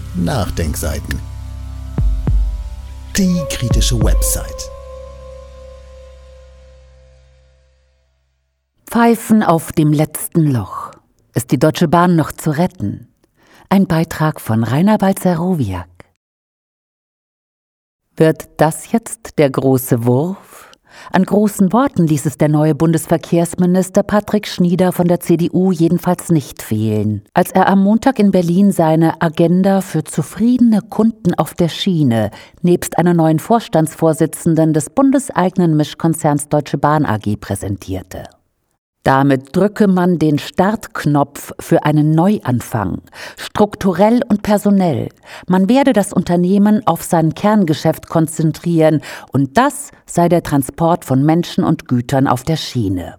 Nachdenkseiten. Die kritische Website. Pfeifen auf dem letzten Loch. Ist die Deutsche Bahn noch zu retten? Ein Beitrag von Rainer Balzerowiak. Wird das jetzt der große Wurf? An großen Worten ließ es der neue Bundesverkehrsminister Patrick Schnieder von der CDU jedenfalls nicht fehlen, als er am Montag in Berlin seine Agenda für zufriedene Kunden auf der Schiene nebst einer neuen Vorstandsvorsitzenden des bundeseigenen Mischkonzerns Deutsche Bahn AG präsentierte. Damit drücke man den Startknopf für einen Neuanfang, strukturell und personell. Man werde das Unternehmen auf sein Kerngeschäft konzentrieren und das sei der Transport von Menschen und Gütern auf der Schiene.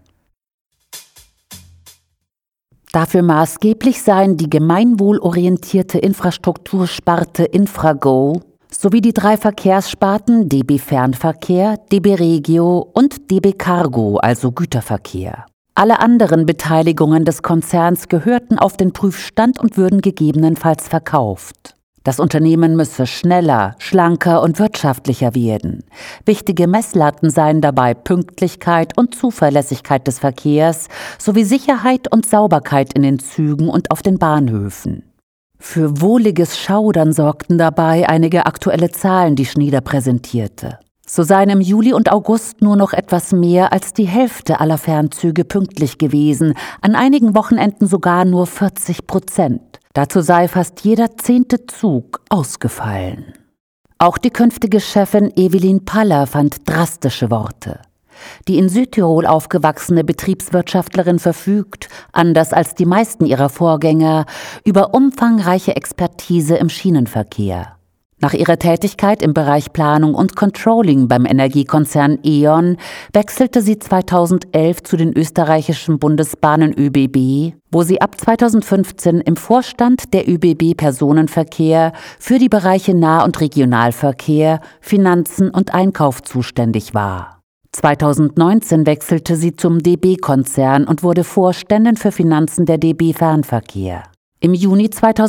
Dafür maßgeblich seien die gemeinwohlorientierte Infrastruktursparte Infrago sowie die 3 Verkehrssparten DB Fernverkehr, DB Regio und DB Cargo, also Güterverkehr. Alle anderen Beteiligungen des Konzerns gehörten auf den Prüfstand und würden gegebenenfalls verkauft. Das Unternehmen müsse schneller, schlanker und wirtschaftlicher werden. Wichtige Messlatten seien dabei Pünktlichkeit und Zuverlässigkeit des Verkehrs sowie Sicherheit und Sauberkeit in den Zügen und auf den Bahnhöfen. Für wohliges Schaudern sorgten dabei einige aktuelle Zahlen, die Schnieder präsentierte. So seien im Juli und August nur noch etwas mehr als die Hälfte aller Fernzüge pünktlich gewesen, an einigen Wochenenden sogar nur 40%. Dazu sei fast jeder 10. Zug ausgefallen. Auch die künftige Chefin Evelyn Paller fand drastische Worte. Die in Südtirol aufgewachsene Betriebswirtschaftlerin verfügt, anders als die meisten ihrer Vorgänger, über umfangreiche Expertise im Schienenverkehr. Nach ihrer Tätigkeit im Bereich Planung und Controlling beim Energiekonzern E.ON wechselte sie 2011 zu den österreichischen Bundesbahnen ÖBB, wo sie ab 2015 im Vorstand der ÖBB Personenverkehr für die Bereiche Nah- und Regionalverkehr, Finanzen und Einkauf zuständig war. 2019 wechselte sie zum DB-Konzern und wurde Vorständin für Finanzen der DB Fernverkehr. Im Juni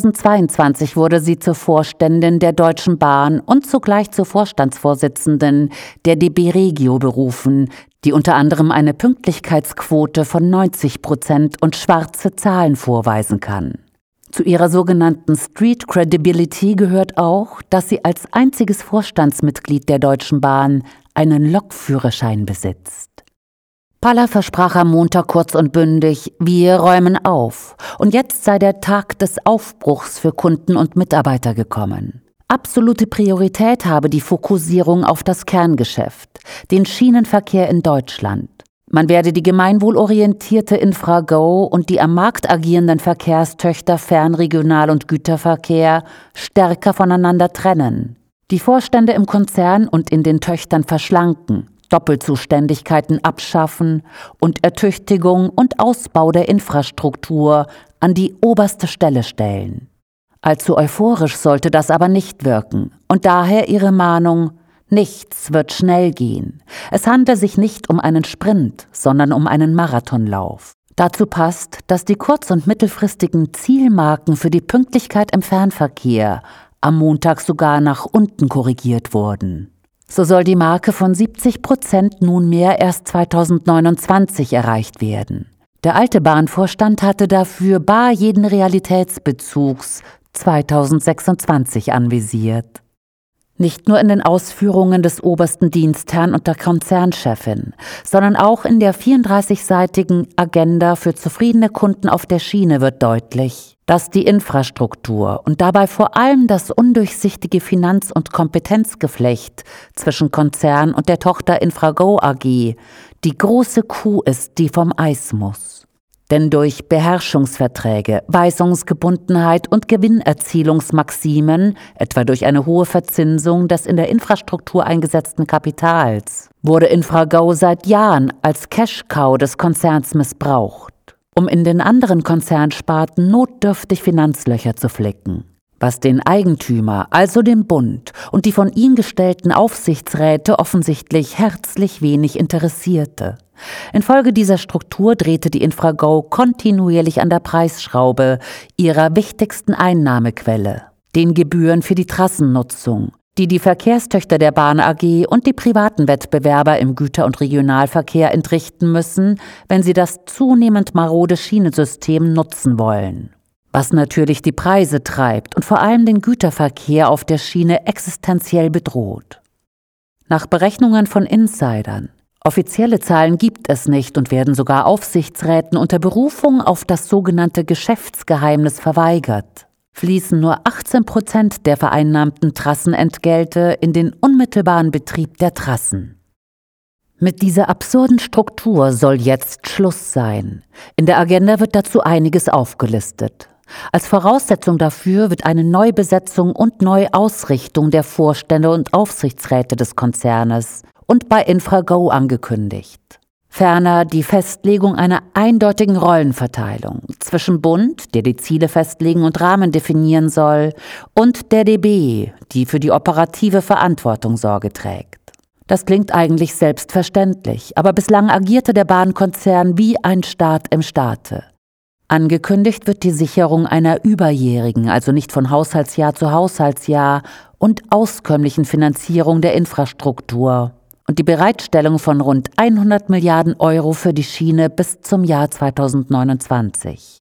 2022 wurde sie zur Vorständin der Deutschen Bahn und zugleich zur Vorstandsvorsitzenden der DB Regio berufen, die unter anderem eine Pünktlichkeitsquote von 90% und schwarze Zahlen vorweisen kann. Zu ihrer sogenannten Street Credibility gehört auch, dass sie als einziges Vorstandsmitglied der Deutschen Bahn einen Lokführerschein besitzt. Paller versprach am Montag kurz und bündig, wir räumen auf. Und jetzt sei der Tag des Aufbruchs für Kunden und Mitarbeiter gekommen. Absolute Priorität habe die Fokussierung auf das Kerngeschäft, den Schienenverkehr in Deutschland. Man werde die gemeinwohlorientierte Infrago und die am Markt agierenden Verkehrstöchter Fernregional- und Güterverkehr stärker voneinander trennen. Die Vorstände im Konzern und in den Töchtern verschlanken, Doppelzuständigkeiten abschaffen und Ertüchtigung und Ausbau der Infrastruktur an die oberste Stelle stellen. Allzu euphorisch sollte das aber nicht wirken und daher ihre Mahnung: Nichts wird schnell gehen. Es handle sich nicht um einen Sprint, sondern um einen Marathonlauf. Dazu passt, dass die kurz- und mittelfristigen Zielmarken für die Pünktlichkeit im Fernverkehr am Montag sogar nach unten korrigiert wurden. So soll die Marke von 70% nunmehr erst 2029 erreicht werden. Der alte Bahnvorstand hatte dafür bar jeden Realitätsbezugs 2026 anvisiert. Nicht nur in den Ausführungen des obersten Dienstherrn und der Konzernchefin, sondern auch in der 34-seitigen Agenda für zufriedene Kunden auf der Schiene wird deutlich, dass die Infrastruktur und dabei vor allem das undurchsichtige Finanz- und Kompetenzgeflecht zwischen Konzern und der Tochter Infrago AG die große Kuh ist, die vom Eis muss. Denn durch Beherrschungsverträge, Weisungsgebundenheit und Gewinnerzielungsmaximen, etwa durch eine hohe Verzinsung des in der Infrastruktur eingesetzten Kapitals, wurde Infrago seit Jahren als Cash-Cow des Konzerns missbraucht, um in den anderen Konzernsparten notdürftig Finanzlöcher zu flicken. Was den Eigentümer, also den Bund, und die von ihm gestellten Aufsichtsräte offensichtlich herzlich wenig interessierte. Infolge dieser Struktur drehte die Infrago kontinuierlich an der Preisschraube, ihrer wichtigsten Einnahmequelle. den Gebühren für die Trassennutzung, die die Verkehrstöchter der Bahn AG und die privaten Wettbewerber im Güter- und Regionalverkehr entrichten müssen, wenn sie das zunehmend marode Schienensystem nutzen wollen. Was natürlich die Preise treibt und vor allem den Güterverkehr auf der Schiene existenziell bedroht. Nach Berechnungen von Insidern, offizielle Zahlen gibt es nicht und werden sogar Aufsichtsräten unter Berufung auf das sogenannte Geschäftsgeheimnis verweigert, fließen nur 18% der vereinnahmten Trassenentgelte in den unmittelbaren Betrieb der Trassen. Mit dieser absurden Struktur soll jetzt Schluss sein. In der Agenda wird dazu einiges aufgelistet. Als Voraussetzung dafür wird eine Neubesetzung und Neuausrichtung der Vorstände und Aufsichtsräte des Konzernes und bei Infrago angekündigt. Ferner die Festlegung einer eindeutigen Rollenverteilung zwischen Bund, der die Ziele festlegen und Rahmen definieren soll, und der DB, die für die operative Verantwortung Sorge trägt. Das klingt eigentlich selbstverständlich, aber bislang agierte der Bahnkonzern wie ein Staat im Staate. Angekündigt wird die Sicherung einer überjährigen, also nicht von Haushaltsjahr zu Haushaltsjahr, und auskömmlichen Finanzierung der Infrastruktur und die Bereitstellung von rund 100 Milliarden Euro für die Schiene bis zum Jahr 2029.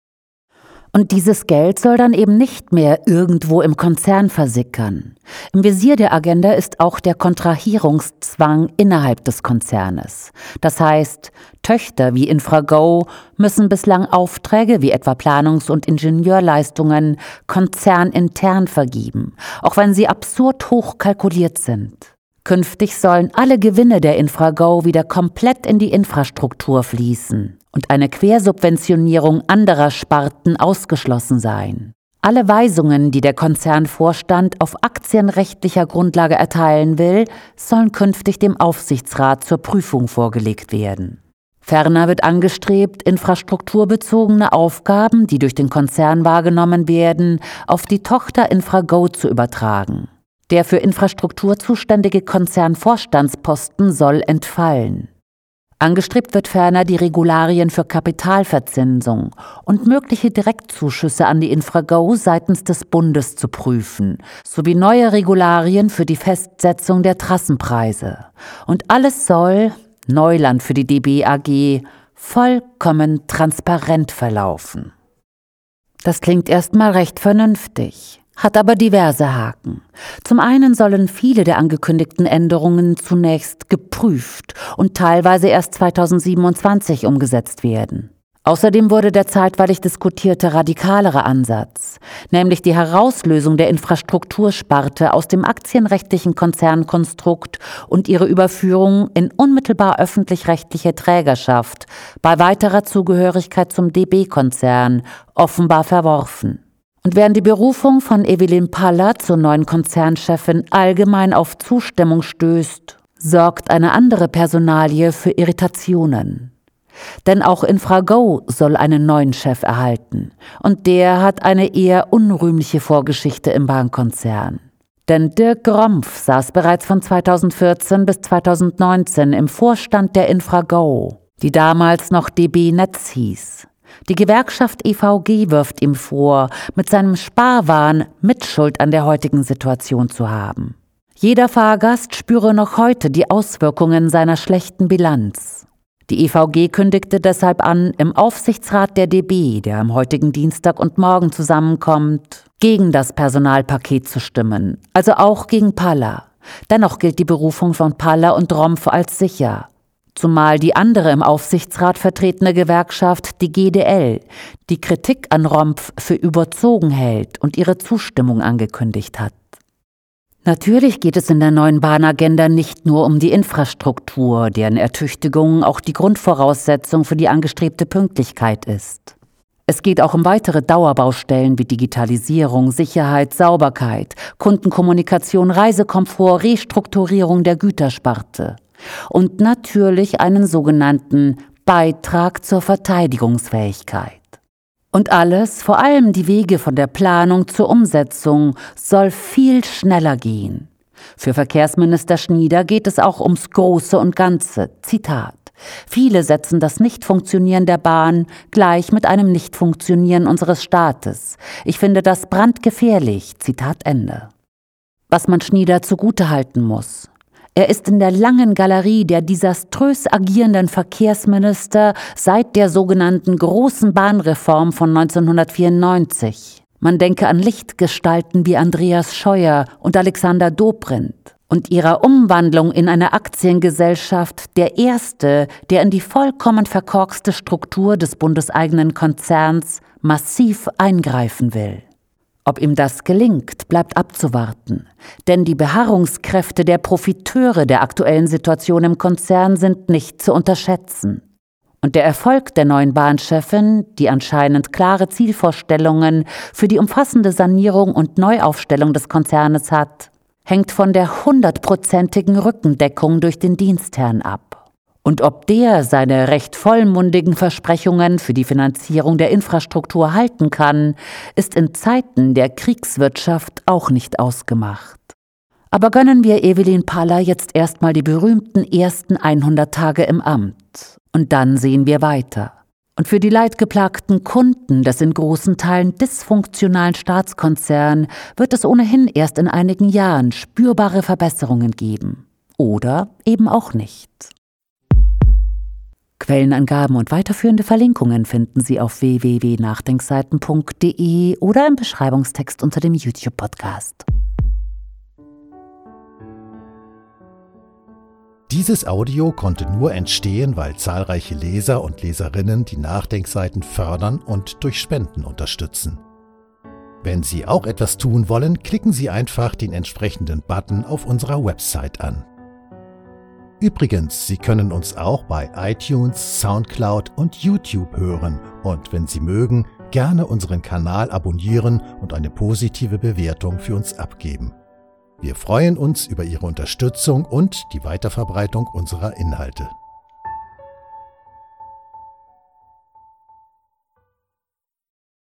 Und dieses Geld soll dann eben nicht mehr irgendwo im Konzern versickern. Im Visier der Agenda ist auch der Kontrahierungszwang innerhalb des Konzernes. Das heißt, Töchter wie Infrago müssen bislang Aufträge wie etwa Planungs- und Ingenieurleistungen konzernintern vergeben, auch wenn sie absurd hoch kalkuliert sind. Künftig sollen alle Gewinne der Infrago wieder komplett in die Infrastruktur fließen und eine Quersubventionierung anderer Sparten ausgeschlossen sein. Alle Weisungen, die der Konzernvorstand auf aktienrechtlicher Grundlage erteilen will, sollen künftig dem Aufsichtsrat zur Prüfung vorgelegt werden. Ferner wird angestrebt, infrastrukturbezogene Aufgaben, die durch den Konzern wahrgenommen werden, auf die Tochter Infrago zu übertragen. Der für Infrastruktur zuständige Konzernvorstandsposten soll entfallen. Angestrebt wird ferner, die Regularien für Kapitalverzinsung und mögliche Direktzuschüsse an die Infrago seitens des Bundes zu prüfen, sowie neue Regularien für die Festsetzung der Trassenpreise. Und alles soll, Neuland für die DB AG, vollkommen transparent verlaufen. Das klingt erstmal recht vernünftig, hat aber diverse Haken. Zum einen sollen viele der angekündigten Änderungen zunächst geprüft und teilweise erst 2027 umgesetzt werden. Außerdem wurde der zeitweilig diskutierte radikalere Ansatz, nämlich die Herauslösung der Infrastruktursparte aus dem aktienrechtlichen Konzernkonstrukt und ihre Überführung in unmittelbar öffentlich-rechtliche Trägerschaft bei weiterer Zugehörigkeit zum DB-Konzern, offenbar verworfen. Und während die Berufung von Evelyn Paller zur neuen Konzernchefin allgemein auf Zustimmung stößt, sorgt eine andere Personalie für Irritationen. Denn auch Infrago soll einen neuen Chef erhalten und der hat eine eher unrühmliche Vorgeschichte im Bahnkonzern. Denn Dirk Grompf saß bereits von 2014 bis 2019 im Vorstand der Infrago, die damals noch DB Netz hieß. Die Gewerkschaft EVG wirft ihm vor, mit seinem Sparwahn Mitschuld an der heutigen Situation zu haben. Jeder Fahrgast spüre noch heute die Auswirkungen seiner schlechten Bilanz. Die EVG kündigte deshalb an, im Aufsichtsrat der DB, der am heutigen Dienstag und morgen zusammenkommt, gegen das Personalpaket zu stimmen, also auch gegen Paller. Dennoch gilt die Berufung von Paller und Rompf als sicher. Zumal die andere im Aufsichtsrat vertretene Gewerkschaft, die GDL, die Kritik an Rompf für überzogen hält und ihre Zustimmung angekündigt hat. Natürlich geht es in der neuen Bahnagenda nicht nur um die Infrastruktur, deren Ertüchtigung auch die Grundvoraussetzung für die angestrebte Pünktlichkeit ist. Es geht auch um weitere Dauerbaustellen wie Digitalisierung, Sicherheit, Sauberkeit, Kundenkommunikation, Reisekomfort, Restrukturierung der Gütersparte. Und natürlich einen sogenannten Beitrag zur Verteidigungsfähigkeit. Und alles, vor allem die Wege von der Planung zur Umsetzung, soll viel schneller gehen. Für Verkehrsminister Schnieder geht es auch ums Große und Ganze. Zitat: Viele setzen das Nichtfunktionieren der Bahn gleich mit einem Nichtfunktionieren unseres Staates. Ich finde das brandgefährlich. Zitat Ende. Was man Schnieder zugutehalten muss: Er ist in der langen Galerie der desaströs agierenden Verkehrsminister seit der sogenannten Großen Bahnreform von 1994. Man denke an Lichtgestalten wie Andreas Scheuer und Alexander Dobrindt und ihrer Umwandlung in eine Aktiengesellschaft der erste, der in die vollkommen verkorkste Struktur des bundeseigenen Konzerns massiv eingreifen will. Ob ihm das gelingt, bleibt abzuwarten, denn die Beharrungskräfte der Profiteure der aktuellen Situation im Konzern sind nicht zu unterschätzen. Und der Erfolg der neuen Bahnchefin, die anscheinend klare Zielvorstellungen für die umfassende Sanierung und Neuaufstellung des Konzernes hat, hängt von der 100%igen Rückendeckung durch den Dienstherrn ab. Und ob der seine recht vollmundigen Versprechungen für die Finanzierung der Infrastruktur halten kann, ist in Zeiten der Kriegswirtschaft auch nicht ausgemacht. Aber gönnen wir Evelyn Paller jetzt erstmal die berühmten ersten 100 Tage im Amt. Und dann sehen wir weiter. Und für die leidgeplagten Kunden des in großen Teilen dysfunktionalen Staatskonzerns wird es ohnehin erst in einigen Jahren spürbare Verbesserungen geben. Oder eben auch nicht. Quellenangaben und weiterführende Verlinkungen finden Sie auf www.nachdenkseiten.de oder im Beschreibungstext unter dem YouTube-Podcast. Dieses Audio konnte nur entstehen, weil zahlreiche Leser und Leserinnen die Nachdenkseiten fördern und durch Spenden unterstützen. Wenn Sie auch etwas tun wollen, klicken Sie einfach den entsprechenden Button auf unserer Website an. Übrigens, Sie können uns auch bei iTunes, Soundcloud und YouTube hören und wenn Sie mögen, gerne unseren Kanal abonnieren und eine positive Bewertung für uns abgeben. Wir freuen uns über Ihre Unterstützung und die Weiterverbreitung unserer Inhalte.